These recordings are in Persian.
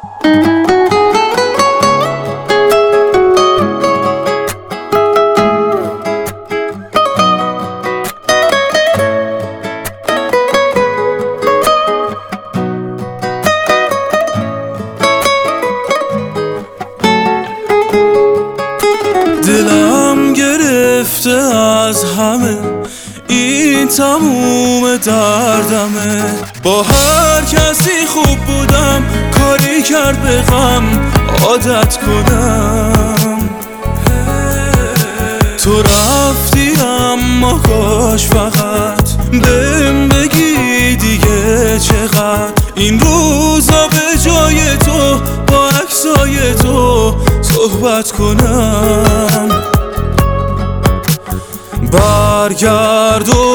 دلم گرفته از همه، این تموم دردمه. با هر کسی خوب بودم، کاری کرد به غم عادت کنم. تو رفتی اما کاش فقط بهم بگی دیگه چقدر این روزا به جای تو با عکسای تو صحبت کنم. برگرد و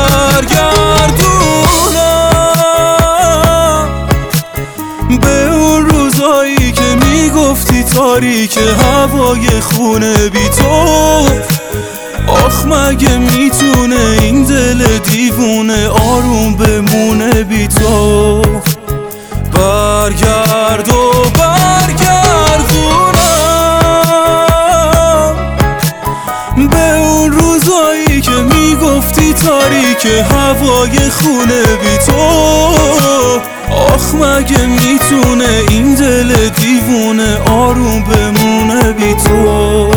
برگردونم به اون روزایی که میگفتی تاریک هوای خونه بی تو. آخ مگه میتونه این دل دیوونه آروم بمونه بی تو؟ برگرد و برگردونم به اون روزایی که میگفتی تاریک هوای خونه بی تو. آخ مگه میتونه این دل دیوونه آروم بمونه بی تو؟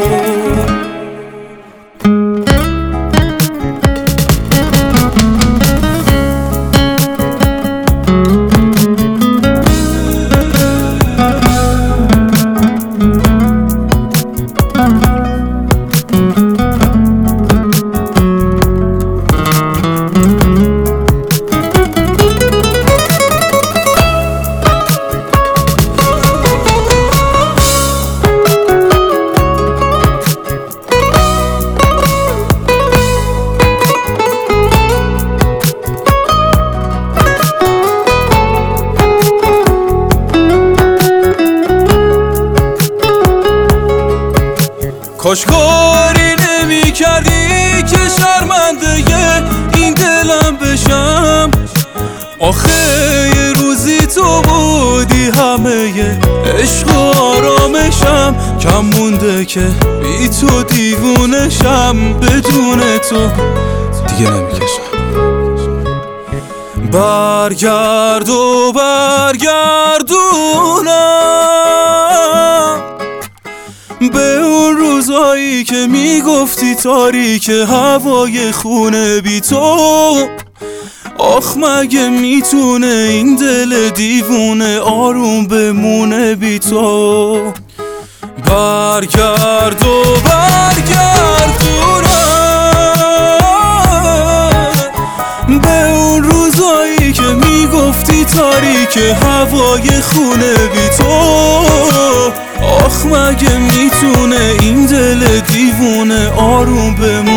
کاش کاری نمی کردی که شرمنده این دلم بشم. آخه یه روزی تو بودی همه عشق و آرامشم. کم مونده که بی تو دیوونشم، بدون تو دیگه نمیکشم. برگرد و برگردونم به اون روزایی که میگفتی تاریک هوای خونه بی تو. آخ مگه میتونه این دل دیوونه آروم بمونه بی تو؟ برگرد و برگردونم به اون روزایی که میگفتی تاریک هوای خونه بی تو. آخ مگه میتونه این دل دیوونه آروم بمونه